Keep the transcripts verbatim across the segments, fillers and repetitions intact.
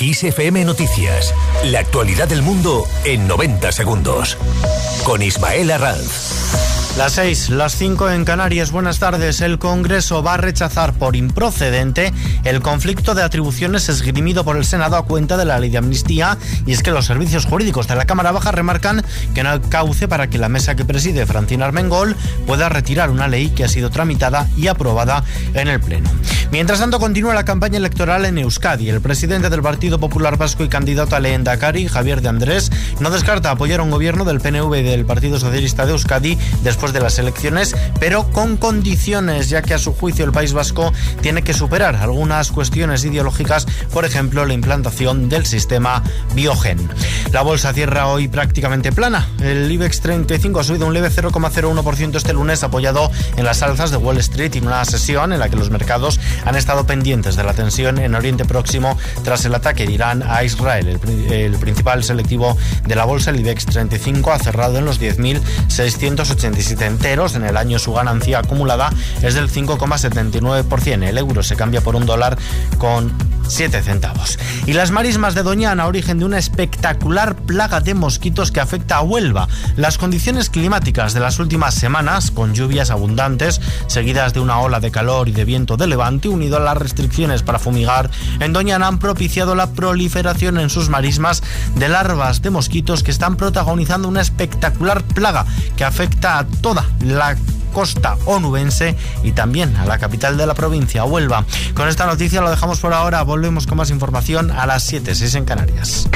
Kiss F M Noticias. La actualidad del mundo en noventa segundos. Con Ismael Arranz. Las seis, las cinco en Canarias. Buenas tardes. El Congreso va a rechazar por improcedente el conflicto de atribuciones esgrimido por el Senado a cuenta de la ley de amnistía, y es que los servicios jurídicos de la Cámara Baja remarcan que no hay cauce para que la mesa que preside Francina Armengol pueda retirar una ley que ha sido tramitada y aprobada en el Pleno. Mientras tanto, continúa la campaña electoral en Euskadi. El presidente del Partido Popular Vasco y candidato a Lehendakari, Javier de Andrés, no descarta apoyar a un gobierno del P N V y del Partido Socialista de Euskadi después de las elecciones, pero con condiciones, ya que a su juicio el País Vasco tiene que superar algunas cuestiones ideológicas, por ejemplo la implantación del sistema Biogen. La bolsa cierra hoy prácticamente plana. El IBEX treinta y cinco ha subido un leve cero coma cero uno por ciento este lunes, apoyado en las alzas de Wall Street y en una sesión en la que los mercados han estado pendientes de la tensión en Oriente Próximo tras el ataque de Irán a Israel. El, el principal selectivo de la bolsa, el IBEX treinta y cinco, ha cerrado en los diez mil seiscientos ochenta y siete enteros. En el año su ganancia acumulada es del cinco coma setenta y nueve por ciento. El euro se cambia por un dólar con siete centavos. Y las marismas de Doñana, origen de una espectacular plaga de mosquitos que afecta a Huelva. Las condiciones climáticas de las últimas semanas, con lluvias abundantes, seguidas de una ola de calor y de viento de levante, unido a las restricciones para fumigar en Doñana, han propiciado la proliferación en sus marismas de larvas de mosquitos que están protagonizando una espectacular plaga que afecta a toda la costa onubense y también a la capital de la provincia, Huelva. Con esta noticia lo dejamos por ahora. Volvemos con más información a las siete, seis en Canarias.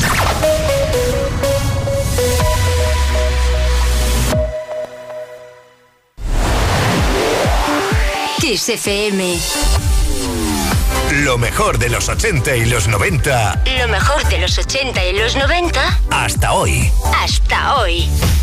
Kiss F M. Lo mejor de los ochenta y los noventa. Lo mejor de los ochenta y los noventa. Hasta hoy. Hasta hoy.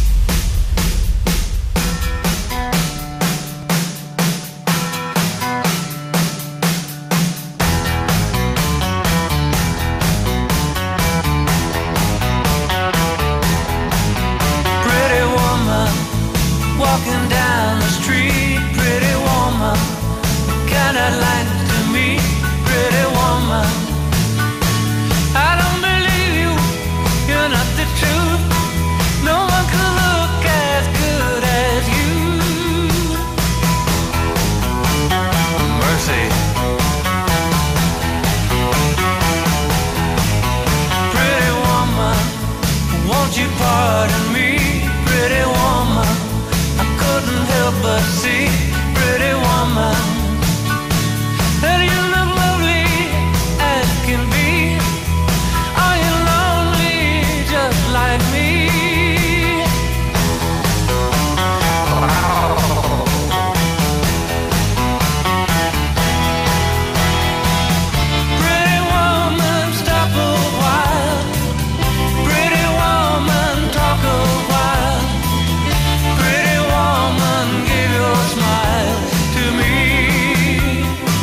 Walking down the street, pretty woman, kinda like to me, pretty woman. I don't believe you, you're not the truth. No one could look as good as you. Mercy. Pretty woman, won't you pardon me, pretty woman. Couldn't help but see, pretty woman, that you look lovely as can be. Are you lonely just like me? Pretty woman, stop a while. Pretty woman, talk a while. Pretty woman, give your smile to me.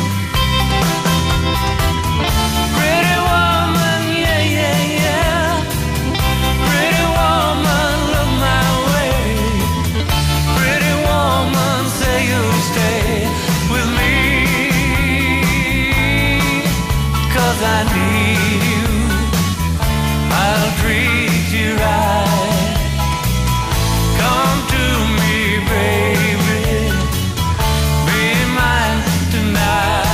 Pretty woman, yeah, yeah, yeah. Pretty woman, look my way. Pretty woman, say you'll stay with me. 'Cause I need you, I'll treat you right. Come to me, baby, be mine tonight.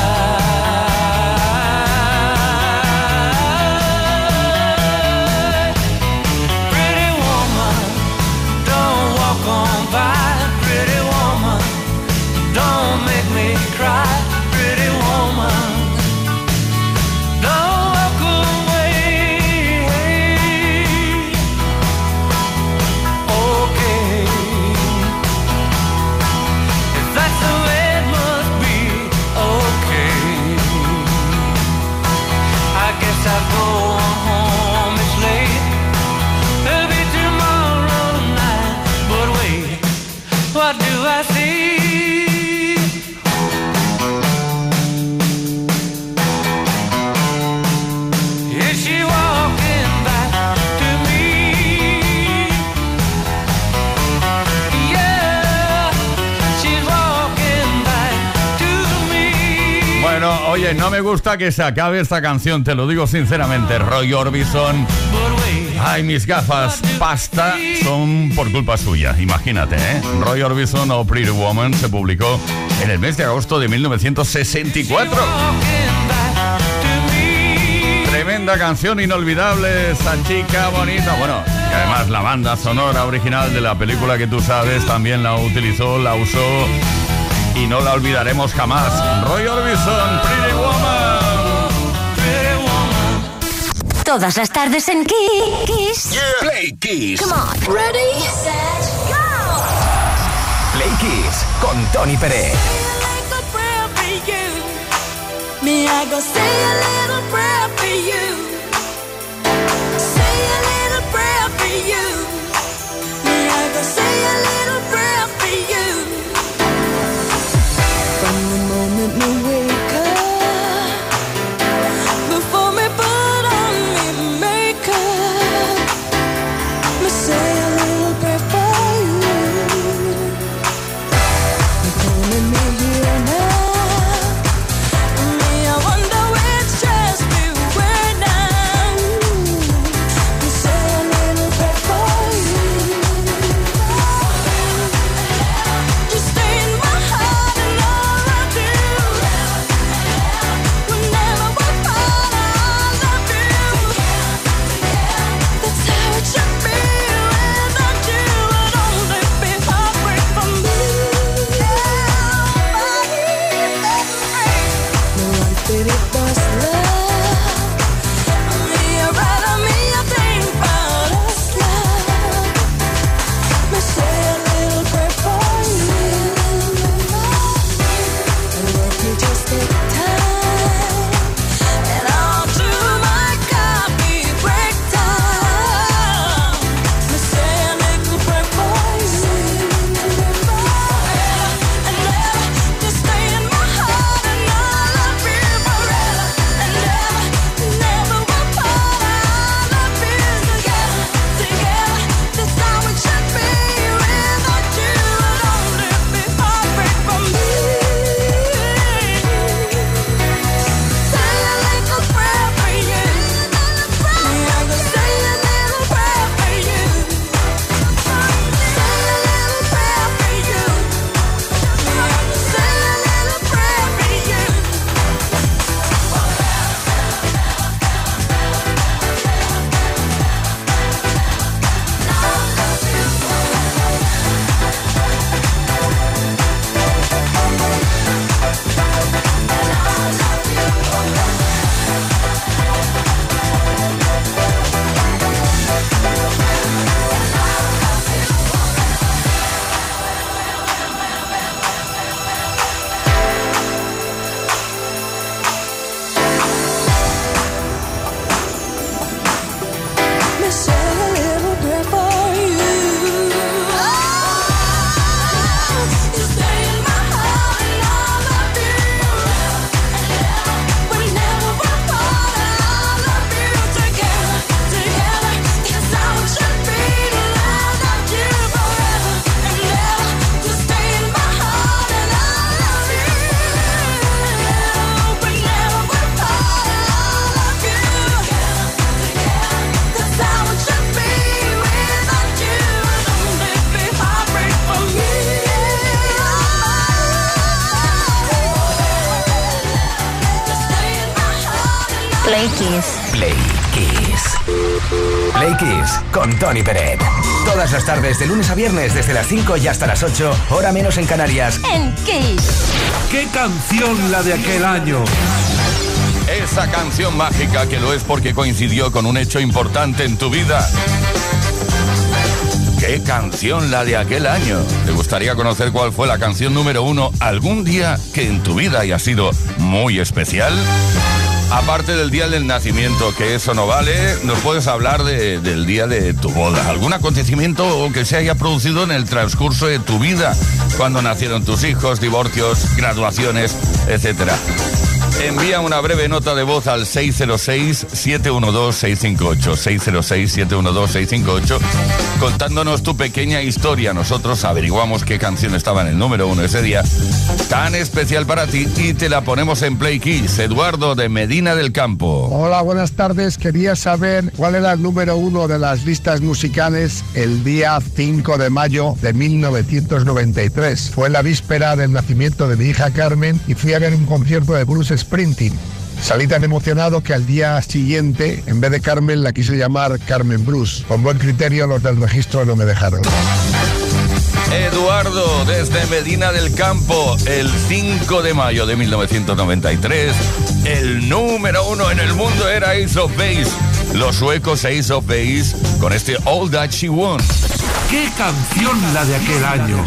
Pretty woman, don't walk on by. Pretty woman, don't make me cry. Pretty woman, don't walk away. Oye, no me gusta que se acabe esta canción, te lo digo sinceramente. Roy Orbison. Ay, mis gafas pasta son por culpa suya, imagínate, ¿eh? Roy Orbison o Pretty Woman se publicó en el mes de agosto de mil novecientos sesenta y cuatro. Tremenda canción, inolvidable, esa chica bonita. Bueno, y además la banda sonora original de la película que tú sabes también la utilizó, la usó y no la olvidaremos jamás. Roy Orbison, Pretty Woman. Todas las tardes en Kiss. Yeah. Play Kiss. Come on. Ready, set, go. Play Kiss con Tony Pérez. Me, I go say a little prayer for you. Say a little prayer for you. Me, I go say a little prayer for you. From the moment we wake up, before me put on me makeup, me say a little prayer for you. Me calling me here now. Play Kiss. Play Kiss. Play Kiss con Tony Pérez. Todas las tardes de lunes a viernes desde las cinco y hasta las ocho, hora menos en Canarias. En Kiss. ¿Qué canción la de aquel año? Esa canción mágica que lo es porque coincidió con un hecho importante en tu vida. ¿Qué canción la de aquel año? ¿Te gustaría conocer cuál fue la canción número uno algún día que en tu vida haya sido muy especial? Aparte del día del nacimiento, que eso no vale, nos puedes hablar de, del día de tu boda. ¿Algún acontecimiento que se haya producido en el transcurso de tu vida? Cuando nacieron tus hijos, divorcios, graduaciones, etcétera. Envía una breve nota de voz al seis cero seis, siete uno dos, seis cinco ocho, seis cero seis, siete uno dos, seis cinco ocho, contándonos tu pequeña historia. Nosotros averiguamos qué canción estaba en el número uno ese día, tan especial para ti, y te la ponemos en Play Kiss. Eduardo de Medina del Campo. Hola, buenas tardes. Quería saber cuál era el número uno de las listas musicales el día cinco de mayo de mil novecientos noventa y tres. Fue la víspera del nacimiento de mi hija Carmen y fui a ver un concierto de Bruce Springsteen. Salí tan emocionado que al día siguiente, en vez de Carmen, la quise llamar Carmen Bruce. Con buen criterio, los del registro no me dejaron. Eduardo, desde Medina del Campo, el cinco de mayo de mil novecientos noventa y tres, el número uno en el mundo era Ace of Base. Los suecos Ace of Base con este All That She Wants. ¡Qué canción la de aquel año!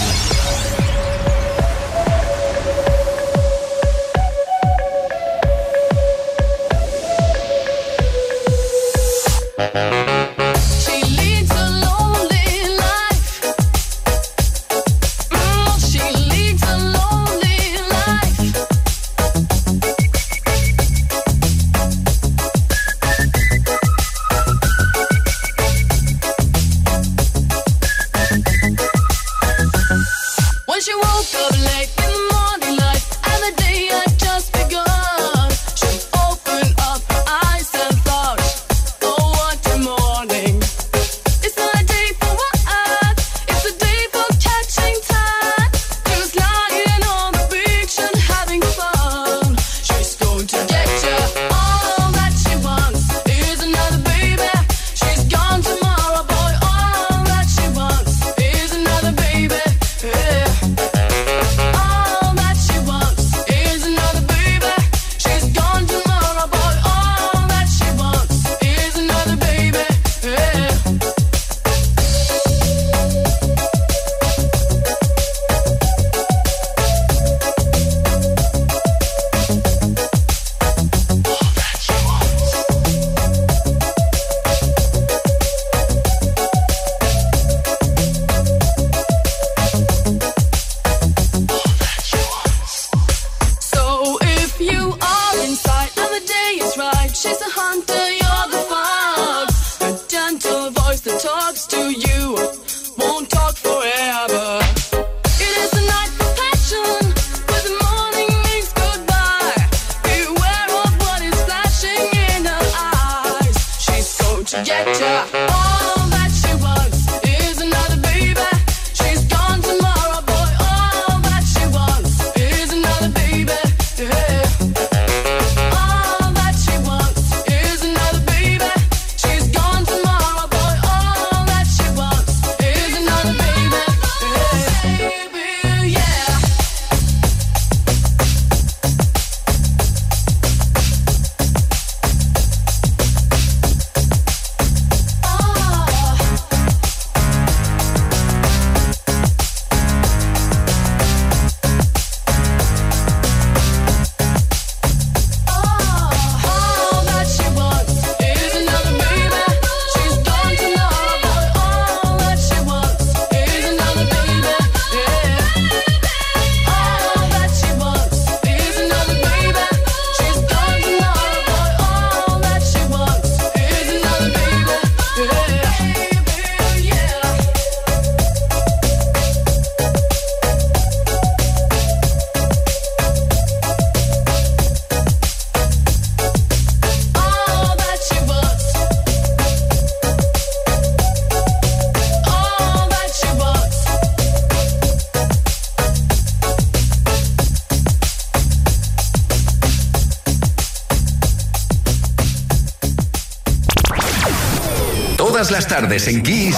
Las tardes en Kiss.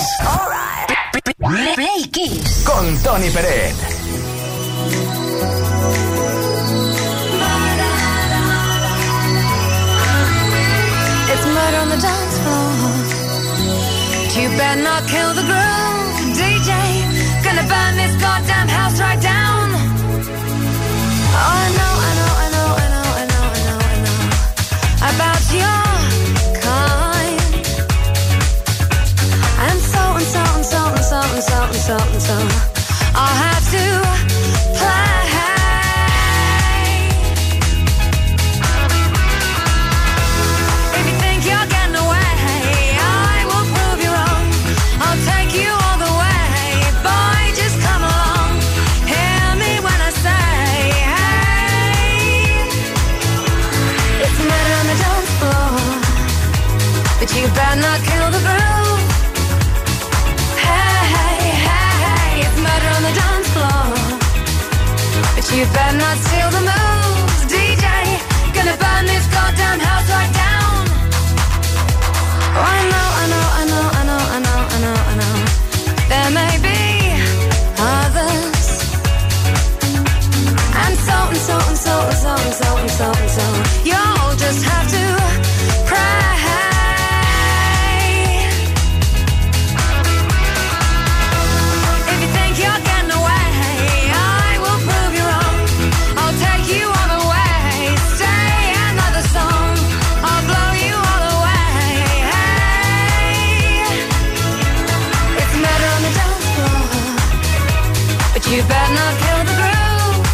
Right. Play Kiss con Tony Peret. It's murder on the dance floor. You better not kill the groove, D J. Gonna burn this goddamn house right down. Oh, I know, I know, I know, I know, I know, I know, I know about your and so and so and so and so and so and so and so I'll have to play. you better not steal the moves, D J. Gonna burn this goddamn house right down. Oh, I know, I know, I know, I know, I know, I know, I know. There may be others, and so and so and so and so and so and so and so. You'll just have to pray. If you think you're getting away, I will prove you wrong. I'll take you all the way. Stay another song. I'll blow you all away. Hey, it's murder on the dance floor, but you better not kill the groove.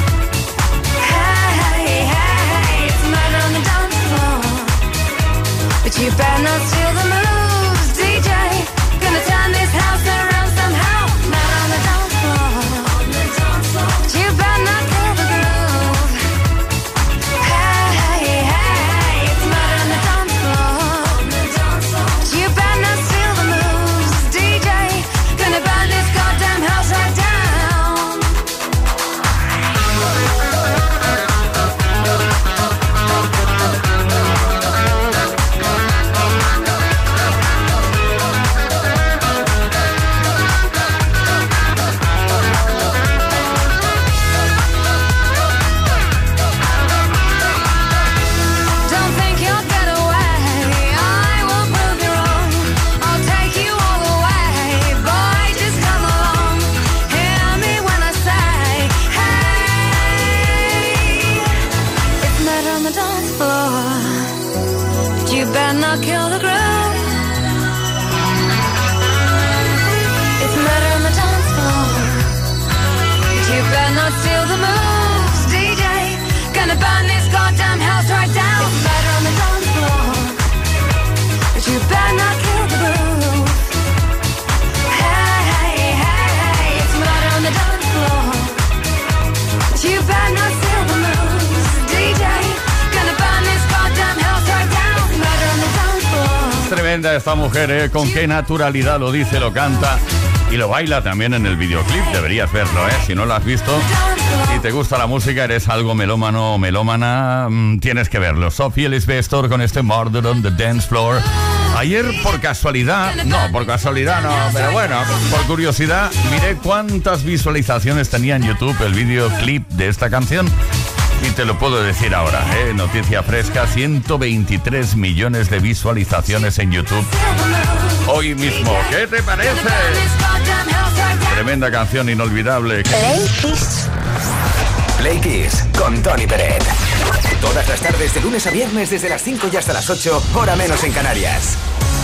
Hey, hey, it's murder on the dance floor, but you better not steal the moves, D J. Gonna turn this house around somehow. Murder on the dance floor, but you better not kill the groove. Hey, hey, it's murder on the dance floor, but you better not steal the moves, D J. Gonna burn this goddamn house right down. Don't think you'll get away. I will prove you wrong. I'll take you all the way. Boy, just come along. Hear me when I say, hey, it's murder on the dance floor, but you better not kill the groove. It's murder on the dance floor, but you better not steal the moves, D J. Gonna burn this goddamn house right down. It's murder on the dance floor, but you better not kill the groove. Hey, hey, hey, it's murder on the dance floor, but you better not steal the moves, D J. Gonna burn this goddamn house right down. It's murder on the dance floor. Tremenda esta mujer, ¿eh? Con qué naturalidad lo dice, lo canta y lo baila también en el videoclip. Deberías verlo, ¿eh? Si no lo has visto y te gusta la música, eres algo melómano o melómana, mmm, tienes que verlo. Sophie Ellis-Bextor con este Murder on the Dance Floor. Ayer, por casualidad, no, por casualidad no, pero bueno, por curiosidad, miré cuántas visualizaciones tenía en YouTube el videoclip de esta canción. Y te lo puedo decir ahora, ¿eh? Noticia fresca, ciento veintitrés millones de visualizaciones en YouTube hoy mismo. ¿Qué te parece? Tremenda canción, inolvidable. Play Kiss. Play Kiss con Tony Peret. Todas las tardes de lunes a viernes desde las cinco y hasta las ocho, hora menos en Canarias.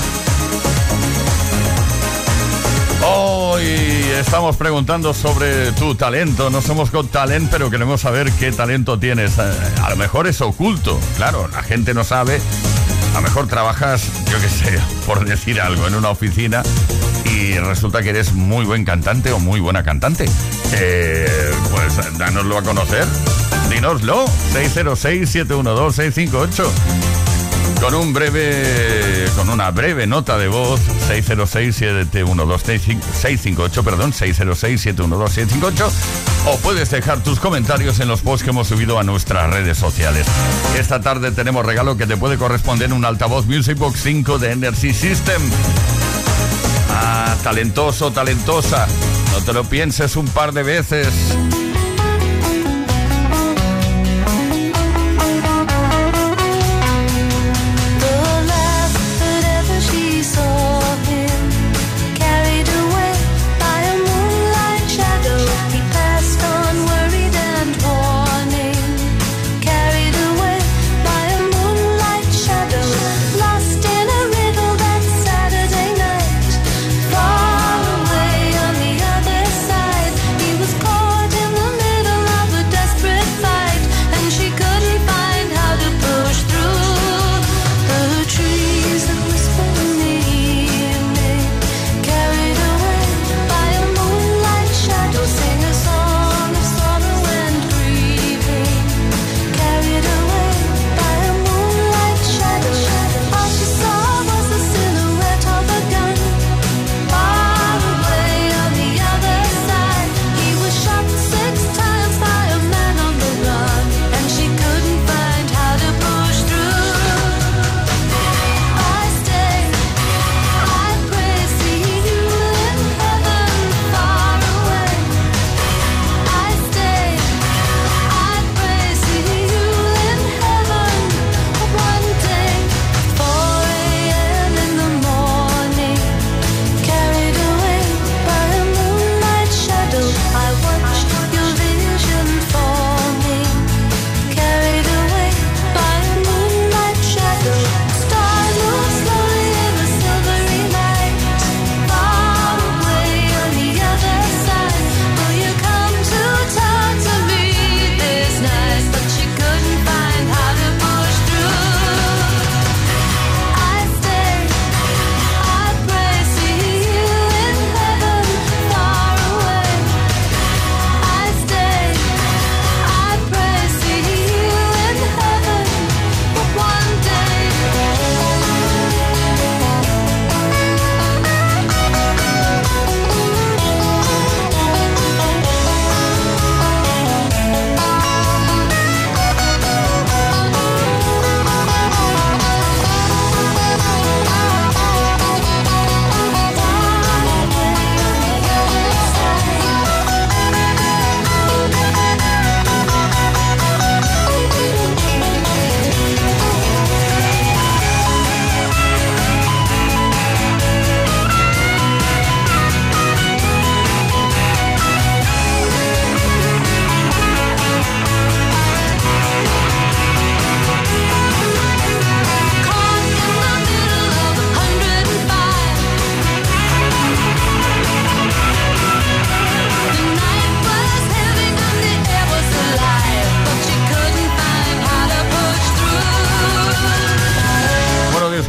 Hoy estamos preguntando sobre tu talento. No somos Got Talent, pero queremos saber qué talento tienes. A lo mejor es oculto, claro, la gente no sabe. A lo mejor trabajas, yo qué sé, por decir algo, en una oficina y resulta que eres muy buen cantante o muy buena cantante. Eh, pues dánoslo a conocer. Dínoslo. seis cero seis, siete uno dos, seis cinco ocho. Con un breve, con una breve nota de voz, seis cero seis, siete uno dos, seis cinco ocho, perdón, seis cero seis, siete uno dos, seis cinco ocho, o puedes dejar tus comentarios en los posts que hemos subido a nuestras redes sociales. Esta tarde tenemos regalo que te puede corresponder un altavoz Music Box cinco de Energy System. Ah, talentoso, talentosa, no te lo pienses un par de veces. Far away on the other side, he was caught in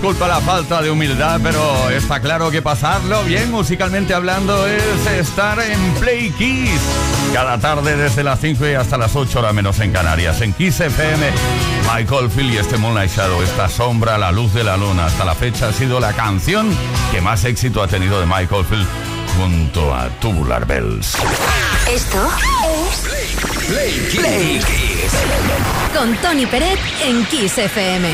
disculpa la falta de humildad, pero está claro que pasarlo bien musicalmente hablando es estar en Play Kiss. Cada tarde desde las cinco y hasta las ocho, hora menos en Canarias. En Kiss F M, Michael Field y este Moonlight Shadow, esta sombra a la luz de la luna. Hasta la fecha ha sido la canción que más éxito ha tenido de Michael Field junto a Tubular Bells. Esto es Play, Play, Play Kiss. Con Tony Peret en Kiss F M.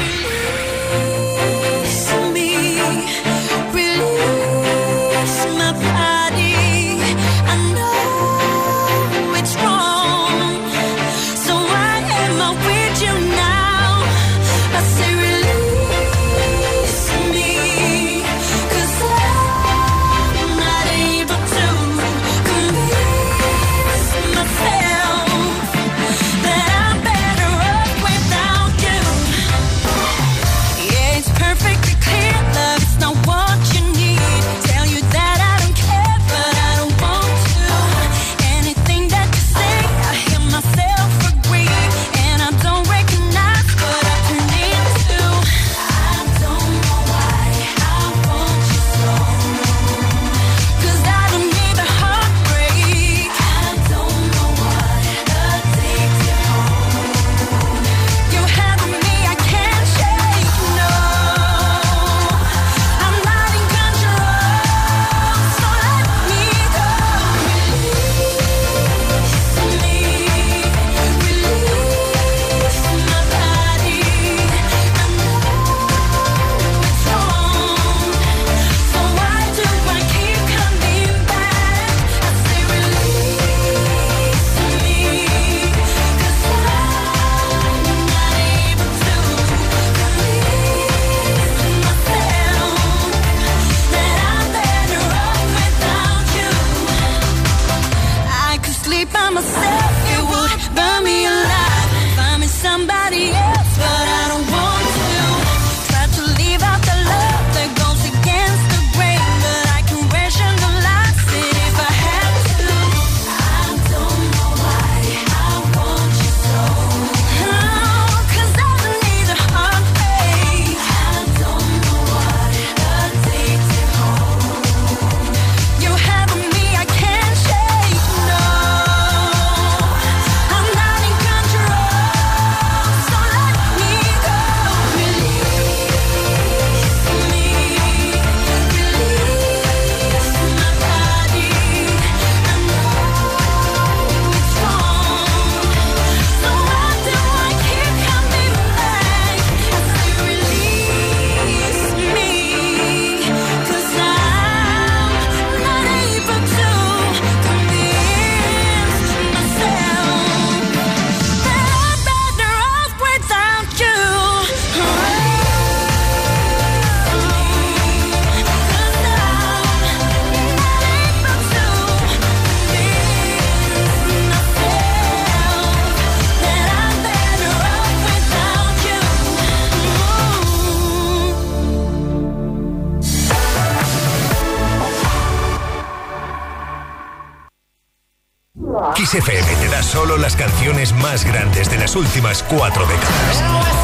Kiss F M te da solo las canciones más grandes de las últimas cuatro décadas.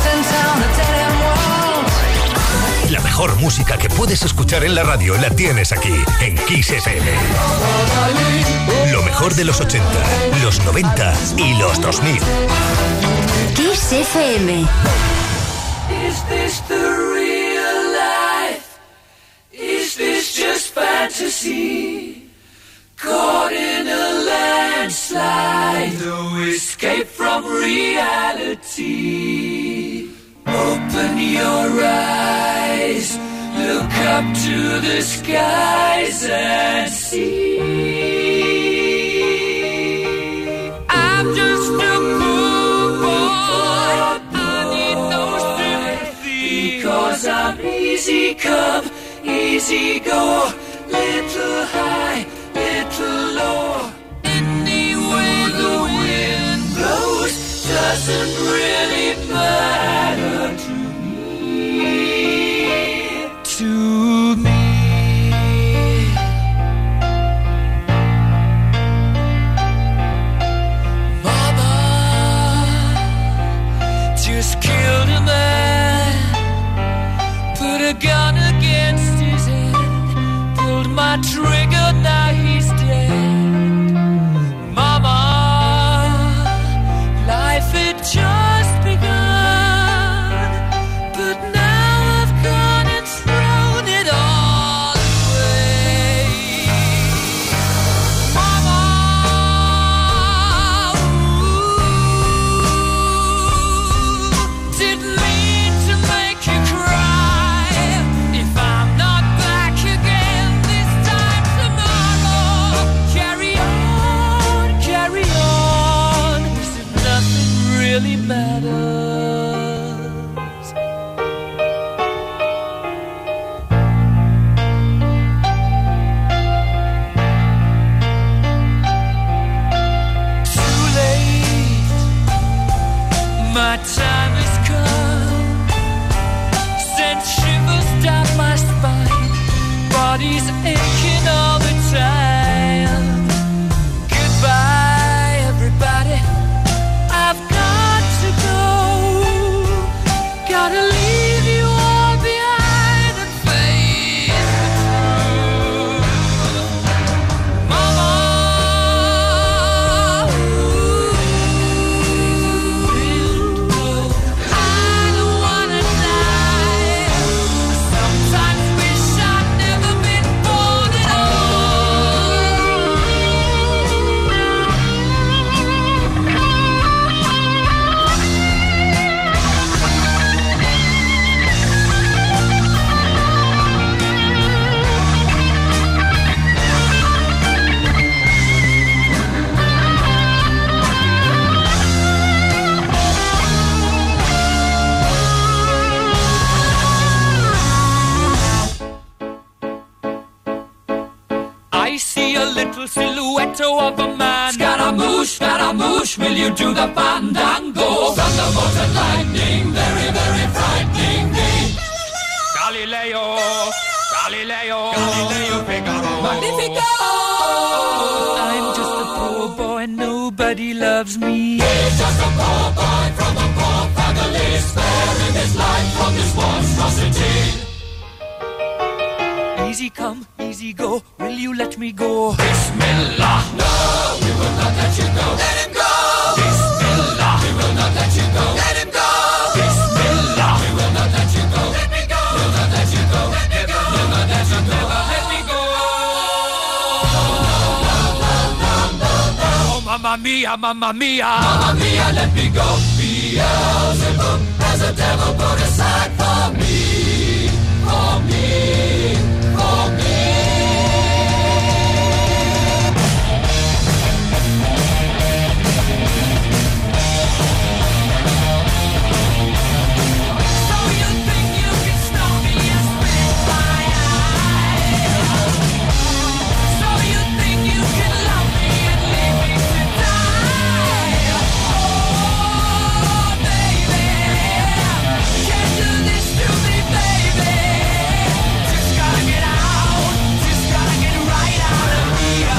La mejor música que puedes escuchar en la radio la tienes aquí, en Kiss F M. Lo mejor de los ochenta, los noventa y los dos mil. Kiss F M. Is this the real life? Is this just fantasy? Caught in a landslide, no escape from reality. Open your eyes, look up to the skies and see. I'm just a poor boy, I need no sympathy, because I'm easy come, easy go, little high, little low. Any way the wind blows doesn't really matter to me. To me. Mama just killed a man, put a gun against his head, pulled my trigger, now he's dead. Mama, life had just begun, but now I've gone and thrown it all away. Mama, ooh, didn't mean to make you cry. If I'm not back again this time tomorrow, carry on, carry on, 'cause if nothing really matters. Too late, my time has come. Sent shivers down my spine, body's aching all the time. Goodbye, everybody, I've got to go. Gotta leave you all behind and face the truth. Mama, ooh, I don't wanna die. I sometimes wish I'd never been born at I see a little silhouette of a man. Scaramouche, Scaramouche, will you do the fandango? Thunderbolt and lightning, very, very frightening me. Galileo, Galileo, Galileo Figaro, Magnifico. I'm just a poor boy, nobody loves me. He's just a poor boy from a poor family, sparing his life from this monstrosity. Easy come, easy go, will you let me go? Bismillah, no, we will not let you go. Let him go. Bismillah, we will not let you go. Let him go. Bismillah, we will not let you go. Let me go. We'll not let you go. Let me go. We'll not let you go. Let me go. Oh, mamma mia, mamma mia, mamma mia, let me go. Beelzebub has a devil put aside for me, for me. For me. So you think you can stop me and spit my eye? So you think you can love me and leave me to die? Oh, baby, can't do this to me, baby. Just gotta get out, just gotta get right out of here.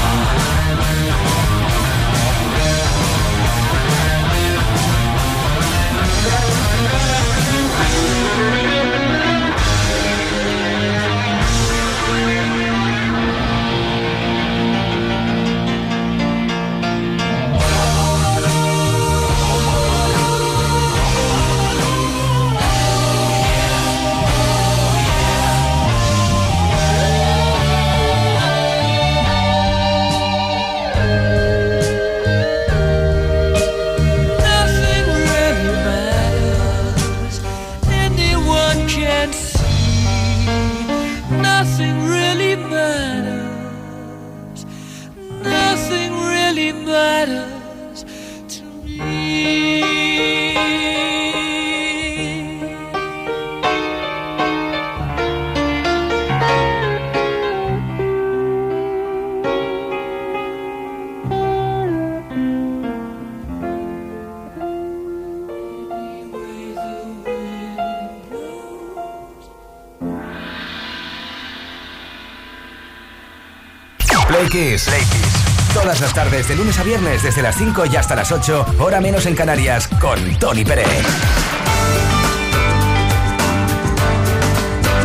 Nothing really matters, anyone can see. Nothing really matters, nothing really matters to me. Play Kiss. Play Kiss. Todas las tardes, de lunes a viernes, desde las cinco y hasta las ocho, hora menos en Canarias, con Tony Pérez.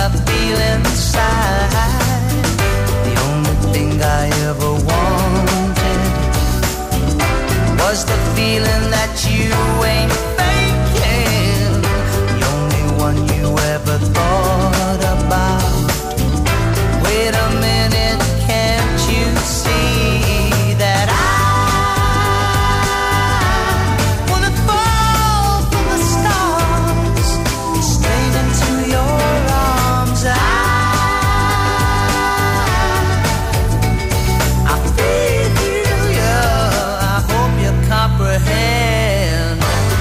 I feel inside. The only thing I ever wanted was the feeling that you ain't faking. The only one you ever thought about. Wait a minute, can't you see that I wanna fall from the stars straight into your arms? I, I feel you, I hope you comprehend.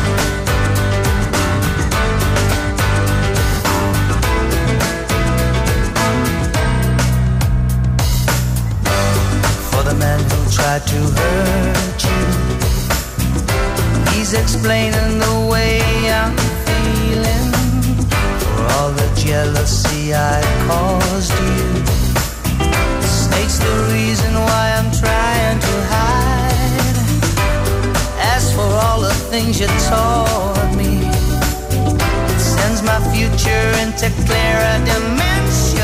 For the man who tried to hurt you, he's explaining the way I'm feeling. For all the jealousy I caused you, states the reason why I'm trying to hide. As for all the things you taught me, it sends my future into clearer dimensions.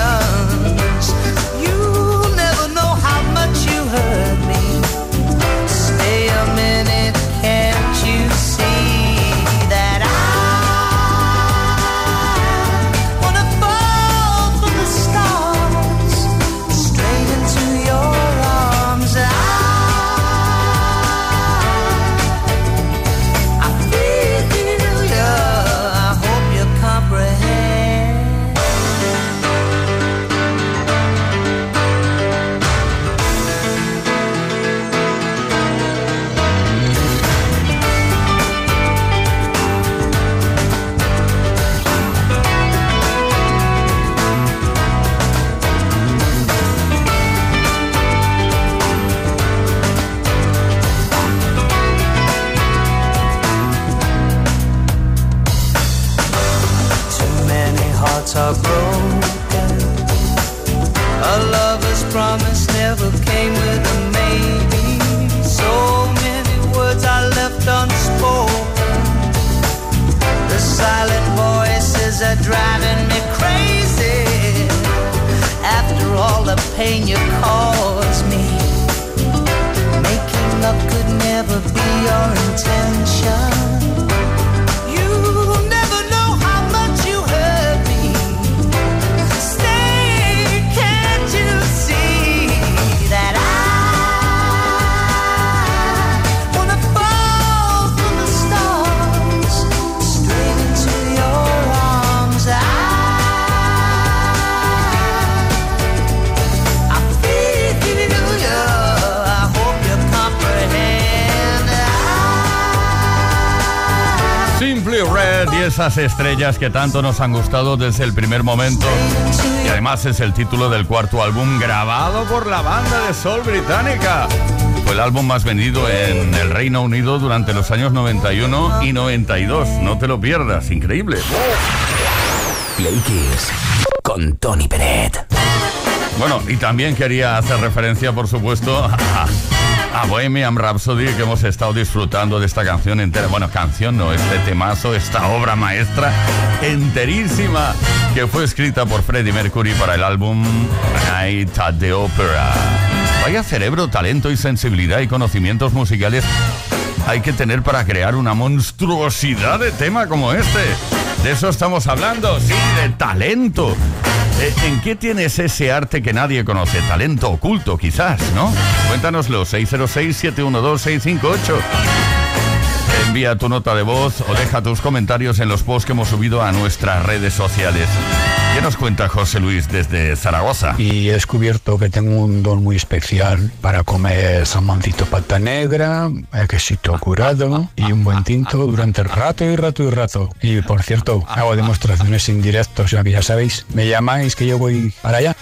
You'll never know how much you hurt me. Stay a minute, can't you see that I wanna fall from the stars straight into your arms? I, I feel you, I hope you comprehend. Too many hearts are broken. A lover's promise never came with a maybe. So many words I left unspoken. The silent voices are driving me crazy. After all the pain you caused me, making up could never be your intention. You'll never know how much you hurt me. Stay, can't you see that I wanna fall from the stars straight into your arms? I, I feel you, I hope you comprehend. I, Simply Red y esas estrellas que tanto nos han gustado desde el primer momento. Y además es el título del cuarto álbum grabado por la banda de soul británica. Fue el álbum más vendido en el Reino Unido durante los años noventa y uno y noventa y dos. No te lo pierdas, increíble. Play Kiss con Tony Peret. Bueno, y también quería hacer referencia, por supuesto, a, a Bohemian Rhapsody, que hemos estado disfrutando de esta canción entera. Bueno, canción no, este temazo, esta obra maestra enterísima, que fue escrita por Freddie Mercury para el álbum Night at the Opera. Vaya cerebro, talento y sensibilidad y conocimientos musicales hay que tener para crear una monstruosidad de tema como este. De eso estamos hablando, sí, de talento. ¿En qué tienes ese arte que nadie conoce? Talento oculto, quizás, ¿no? Cuéntanoslo, seis cero seis, siete uno dos, seis cinco ocho. Envía tu nota de voz o deja tus comentarios en los posts que hemos subido a nuestras redes sociales. ¿Qué nos cuenta José Luis desde Zaragoza? Y he descubierto que tengo un don muy especial para comer salmoncito pata negra, el quesito curado y un buen tinto durante rato y rato y rato. Y por cierto, hago demostraciones en directo, o sea que ya sabéis, me llamáis que yo voy para allá.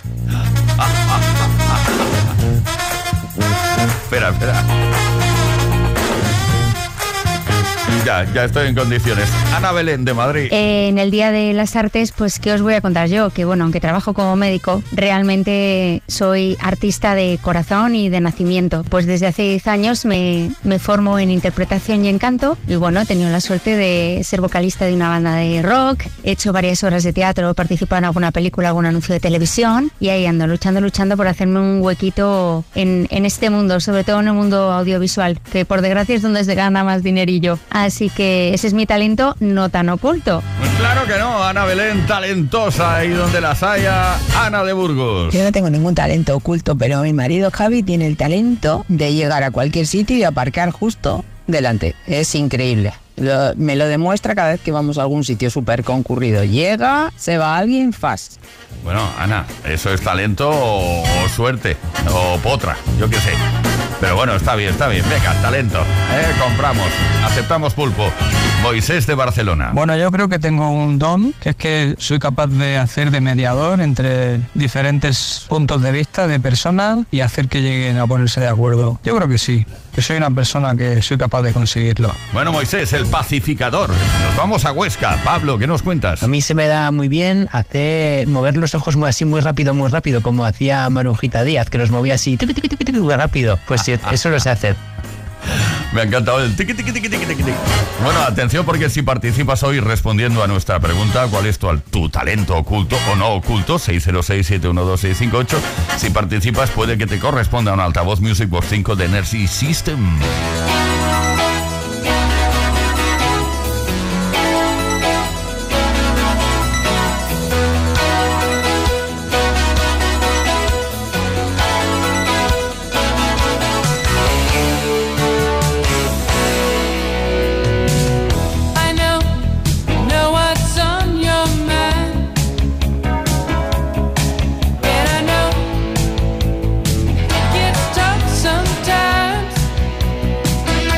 Espera, espera. Ya, ya estoy en condiciones. Ana Belén, de Madrid. Eh, en el Día de las Artes, pues, ¿qué os voy a contar yo? Que bueno, aunque trabajo como médico, realmente soy artista de corazón y de nacimiento. Pues desde hace diez años me, me formo en interpretación y en canto. Y bueno, he tenido la suerte de ser vocalista de una banda de rock. He hecho varias horas de teatro, he participado en alguna película, algún anuncio de televisión. Y ahí ando, luchando, luchando por hacerme un huequito en, en este mundo, sobre todo en el mundo audiovisual, que por desgracia es donde se gana más dinerillo. Así que ese es mi talento no tan oculto. Pues claro que no, Ana Belén, talentosa, y donde las haya, Ana de Burgos. Yo no tengo ningún talento oculto, pero mi marido Javi tiene el talento de llegar a cualquier sitio y aparcar justo delante. Es increíble. Lo, me lo demuestra cada vez que vamos a algún sitio súper concurrido. Llega, se va alguien, fast. Bueno, Ana, eso es talento o, o suerte, o potra, yo qué sé. Pero bueno, está bien, está bien. Venga, talento. ¿eh? Compramos, aceptamos pulpo. Moisés, de Barcelona. Bueno, yo creo que tengo un don, que es que soy capaz de hacer de mediador entre diferentes puntos de vista de personas y hacer que lleguen a ponerse de acuerdo. Yo creo que sí, que soy una persona que soy capaz de conseguirlo. Bueno, Moisés, el pacificador. Nos vamos a Huesca. Pablo, ¿qué nos cuentas? A mí se me da muy bien hacer mover los ojos muy así, muy rápido, muy rápido, como hacía Marujita Díaz, que los movía así, tiqui, tiqui, tiqui, tiqui, muy rápido. Pues sí, eso lo sé hacer. Me ha encantado el tiqui, tiqui, tiqui, tiqui, tiqui. Bueno, atención, porque si participas hoy respondiendo a nuestra pregunta, ¿cuál es tu, tu talento oculto o no oculto? seis cero seis, siete uno dos, seis cinco ocho. Si participas, puede que te corresponda un altavoz Music Box cinco de Energy System. Sometimes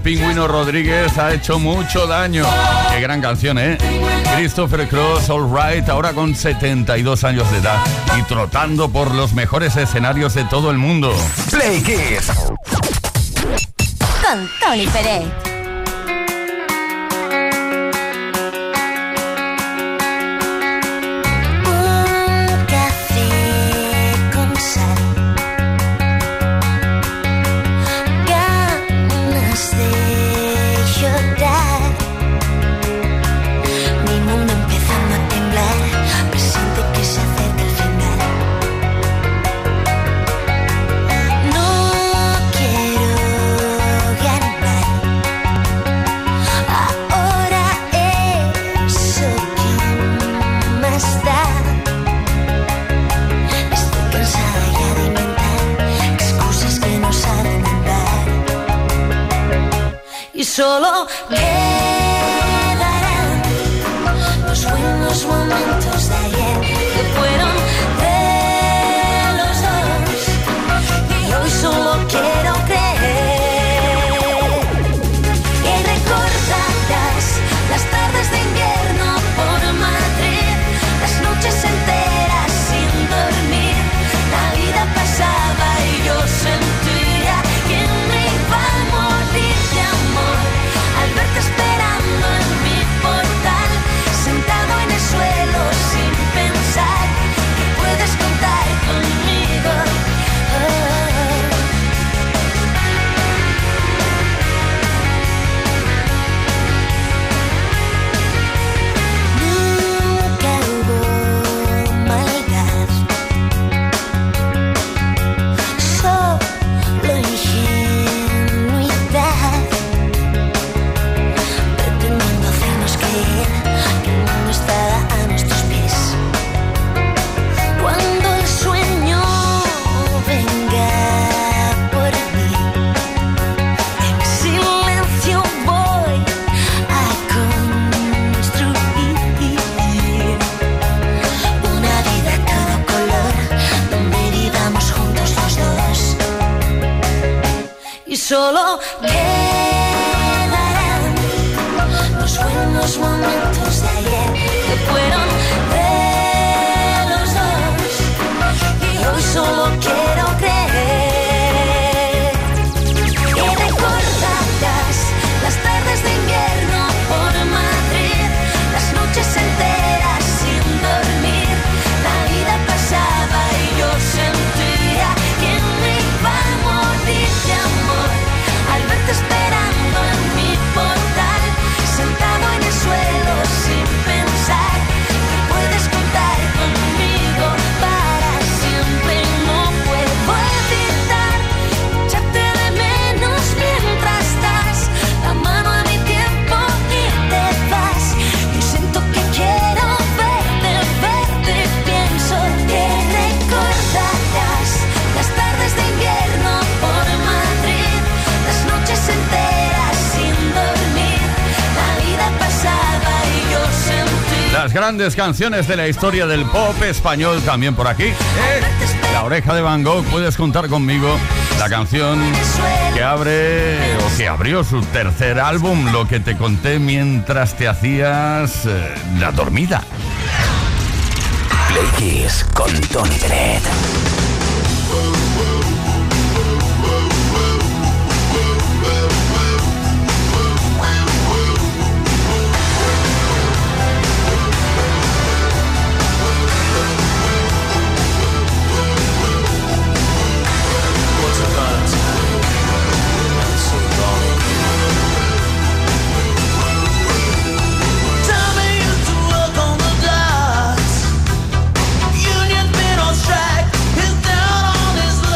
Pingüino Rodríguez ha hecho mucho daño. Qué gran canción, ¿eh? Christopher Cross, All Right, ahora con setenta y dos años de edad y trotando por los mejores escenarios de todo el mundo. Play Kiss con Tony Pérez. Solo quedarán los buenos momentos de ayer que fueron de los dos y hoy solo quiero creer que recordarás las tardes de invierno por Madrid, las noches enteras sin dormir, la vida pasaba y yo sentía que me iba a morir de amor. Al verte esperando en mi portal, sentado en el suelo sin pensar que puedes contar conmigo. Oh. Nunca hubo maldad, solo ingenuidad. Pretendiendo hacernos creer que el mundo estaba a nuestros pies. Cuando el sueño venga por mí, en silencio voy a construir una vida a todo color, donde vivamos juntos los dos. Y solo quedarán los buenos momentos de ayer que fueron de los dos y hoy solo quiero creer que recordarás las tardes de invierno por Madrid, las noches enteras sin dormir, la vida pasaba y yo sentía que me iba a morir de amor al verte esperando en mi portal, sentado en el suelo sin pensar que puedes contar conmigo para siempre. No puedo evitar echarte de menos mientras das la mano a mi tiempo y te vas. Yo siento que quiero verte, verte, pienso que recordarás las tardes de invierno por Madrid, las noches enteras sin dormir, la vida pasaba y yo sentí. Las grandes canciones de la historia del pop español también por aquí. Eh, La Oreja de Van Gogh, puedes contar conmigo. La canción que abre o que abrió su tercer álbum, Lo que te conté mientras te hacías eh, la dormida. Play Kiss con Tony Pérez. Tell me to work on the dots. Union's been on strike. He's down on his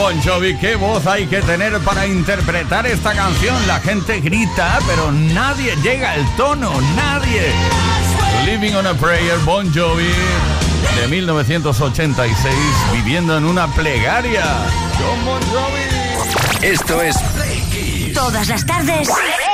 Bon Jovi, qué voz hay que tener para interpretar esta canción. La gente grita, pero nadie llega al tono, nadie. Living on a Prayer, Bon Jovi, de mil novecientos ochenta y seis, viviendo en una plegaria. John Bon Jovi. Esto es Play Kiss. Todas las tardes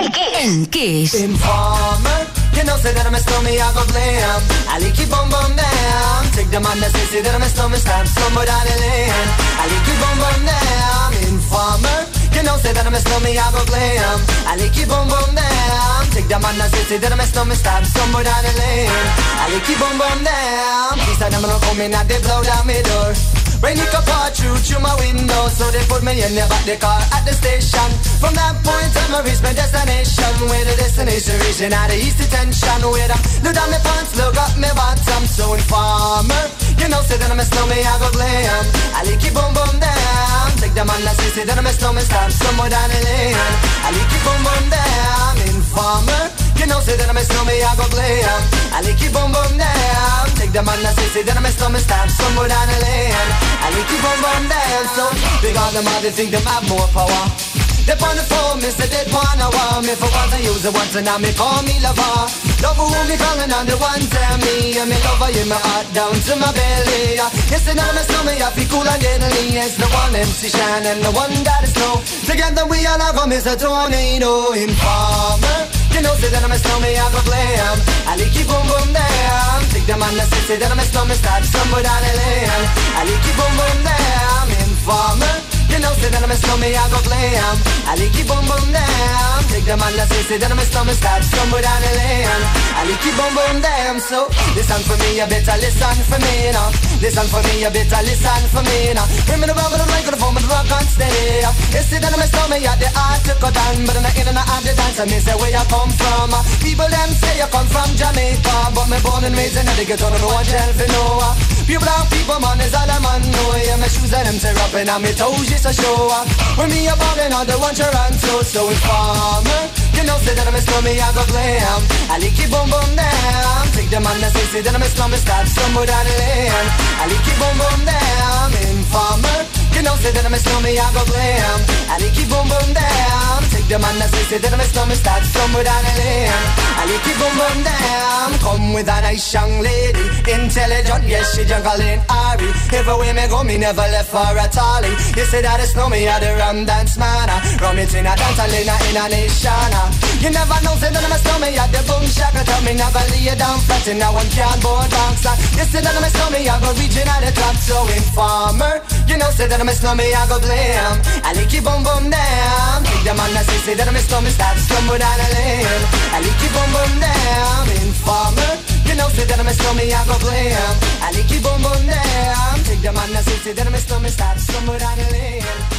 en Kiss. Informer, you know say that I'm a stormy, I go blam. I like you bum bum down. Take the man that say, say that I'm a stormy, stab somewhere down the lane. I like you bum bum down. Informer, you know say that I'm a stormy, I go blam. I like you bum bum down. Take the man that say, say that I'm a stormy, stab somewhere down the lane. I like you bum bum down. He said I'm gonna come in and they blow down my door. Rain it could pour through, through my window. So they put me in the back the car at the station. From that point on I reached my destination. Where the destination region out of east detention. Where I look down my pants, look up my bottom. So informer, you know say that I'm a snowman, I go glam. I like it boom boom down. Take the man that say, say that I'm a snowman, stop somewhere down the lane. I like it boom boom down. Informer, you know say that I'm a snowman, I go glam. I like it boom boom down. Take the man that say, say that I'm a snowman, stop somewhere down the lane. I like you bum bum dance, so big on them all, they think them have more power. They on the phone, me say they wanna want me for once I use it once and now me call me lover. Love who me calling on the one tell me, and me lover in my heart down to my belly. Yes, and now me slow me, I feel cool and deadly. It's the one M C Shine and the one that is snow. Together we all are gonna miss a tornado. Informer, you know say that I'm a snowman, I go glam. I like you boom boom down. Take the man that say, say that I'm a snowman, start somewhere down the lane. I like you boom boom down. Informer, you know say that I'm a snowman, I go glam. I like you boom boom down. Take the man that say, say that I'm a snowman, start somewhere down the lane. I like you boom boom down. So listen for me, you better listen for me now. Listen for me, you better listen for me now. Bring me the rubber, the microphone, but the rock and stay. You see that I'm a snowman, you the art to cut down, but I'm not in and out the dance. I mean say where you come from. People them say you come from Jamaica, but me born and raised in the ghetto, no one tell for no. People and people, man, is all a man know. Yeah, my shoes and them tear up and on me toes just a show. When me a ballin' on the one Toronto, so informer, you know say that I'm a slummy, I go glam. I like you boom boom down. Take the man that say, say that I'm a slummy, start somewhere down the lane. I like you boom boom down. Informer, you know say that I'm a slummy, I go glam. I like you boom boom down. Take the man that say, say that I'm a slummy, start somewhere down the lane. I like you boom boom down. Come with a nice young lady, intelligent, yes she juggling Ari. Everywhere me go, me never left for a tally. You say that it's no me, I the rum dance man. Rum it in a dance, I in a, in a nation. You never know, say that I'm a snowman, at the boom shaka. Tell me never lay you down flat in a one cardboard box. You say that I'm a snowman, I go reaching at the top. So informer, you know, say that I'm a snowman, I go blam. I like you boom boom down. Take the man that say, say that I'm a snowman, start to stumble down the lane. I like you boom boom down. Informer, you know, say that I'm a snowman, I go blam. I like you boom boom down. Take the man that say, say that I'm a snowman, start to stumble down the lane.